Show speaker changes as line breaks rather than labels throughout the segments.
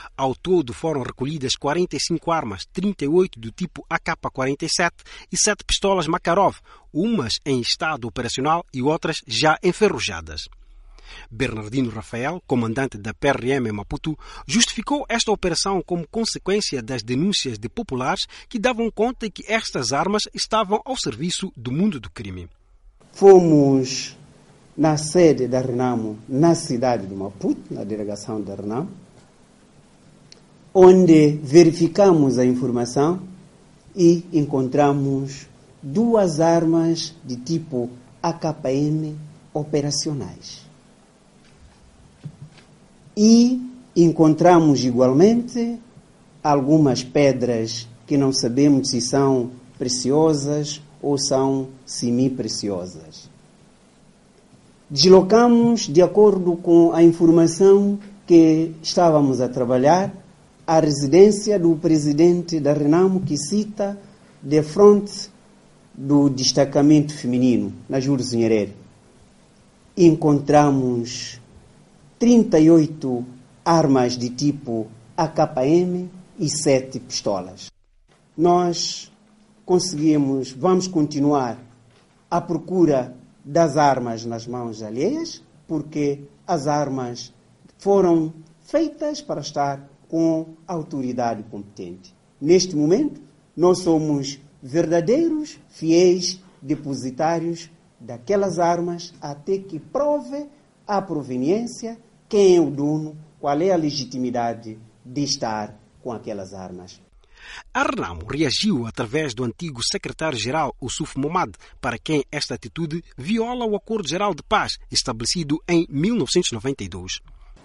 Ao todo foram recolhidas 45 armas, 38 do tipo AK-47 e 7 pistolas Makarov, umas em estado operacional e outras já enferrujadas. Bernardino Rafael, comandante da PRM em Maputo, justificou esta operação como consequência das denúncias de populares que davam conta que estas armas estavam ao serviço do mundo do crime.
Fomos na sede da Renamo, na cidade de Maputo, na delegação da Renamo, onde verificamos a informação e encontramos 2 armas de tipo AKM operacionais. E encontramos igualmente algumas pedras que não sabemos se são preciosas ou são semi-preciosas. Deslocamos, de acordo com a informação que estávamos a trabalhar, a residência do presidente da Renamo, que cita de frente do destacamento feminino, na Júlio Nyerere. Encontramos 38 armas de tipo AKM e 7 pistolas. Nós vamos continuar à procura das armas nas mãos alheias, porque as armas foram feitas para estar com a autoridade competente. Neste momento, nós somos verdadeiros, fiéis depositários daquelas armas até que prove a proveniência, quem é o dono, qual é a legitimidade de estar com aquelas armas.
A Renamo reagiu através do antigo secretário-geral Ossuf Momad, para quem esta atitude viola o Acordo Geral de Paz estabelecido em 1992.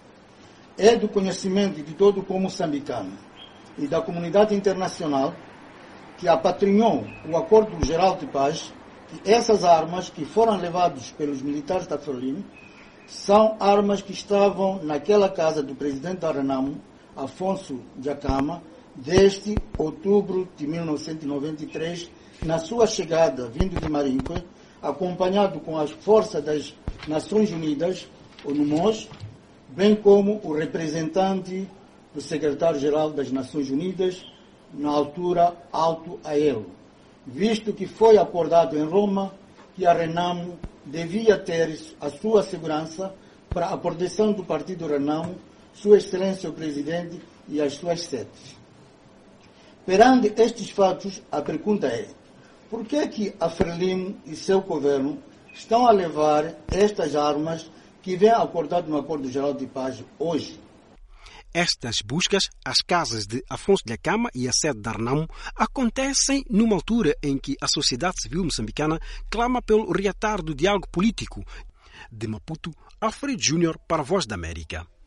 É do conhecimento de todo o povo moçambicano e da comunidade internacional que apatrinhou o Acordo Geral de Paz que essas armas que foram levadas pelos militares da Frelimo são armas que estavam naquela casa do presidente da Renamo, Afonso Dhlakama, desde outubro de 1993, na sua chegada vindo de Marinque, acompanhado com as forças das Nações Unidas, o NUMOS, bem como o representante do secretário-geral das Nações Unidas, na altura Alto Aelo, visto que foi acordado em Roma que a Renamo devia ter a sua segurança para a proteção do Partido Renamo, Sua Excelência o Presidente e as suas sedes. Perante estes fatos, a pergunta é: por que a Frelimo e seu governo estão a levar estas armas que vêm acordado no Acordo Geral de Paz hoje?
Estas buscas às casas de Afonso Dhlakama e a sede da Renamo acontecem numa altura em que a sociedade civil moçambicana clama pelo reatar do diálogo político. De Maputo, Alfredo Júnior para a Voz da América.